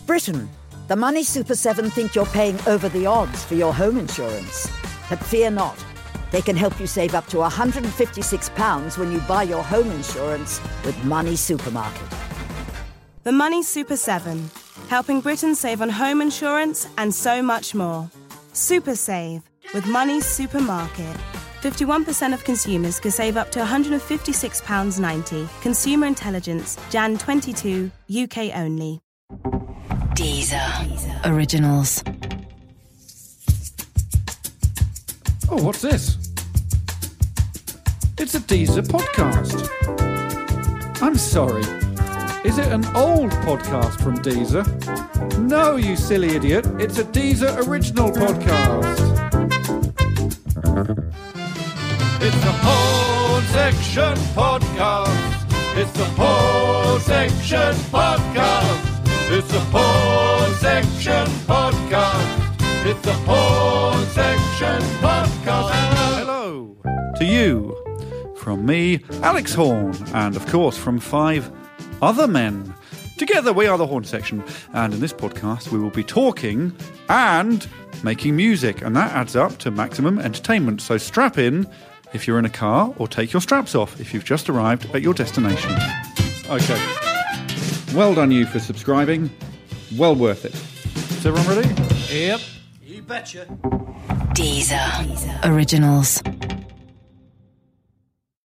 Britain, the Money Super 7 think you're paying over the odds for your home insurance. But fear not. They can help you save up to £156 when you buy your home insurance with Money Supermarket. The Money Super 7, helping Britain save on home insurance and so much more. Super save with Money Supermarket. 51% of consumers could save up to £156.90. Consumer Intelligence, Jan 22, UK only. Deezer Originals. Oh, what's this? It's a Deezer podcast. I'm sorry. Is it an old podcast from Deezer? No, you silly idiot. It's a Deezer original podcast. It's the Porn Section Podcast. It's the Porn Section Podcast. It's the Porn Section Podcast. It's the Porn Section Podcast. Hello to you from me, Alex Horn, and of course from 5 other men. Together we are the Horn Section, and in this podcast we will be talking and making music, and that adds up to maximum entertainment. So strap in if you're in a car, or take your straps off if you've just arrived at your destination. Okay. Well done you for subscribing. Well worth it. Is everyone ready? Yep. You betcha. Deezer Originals.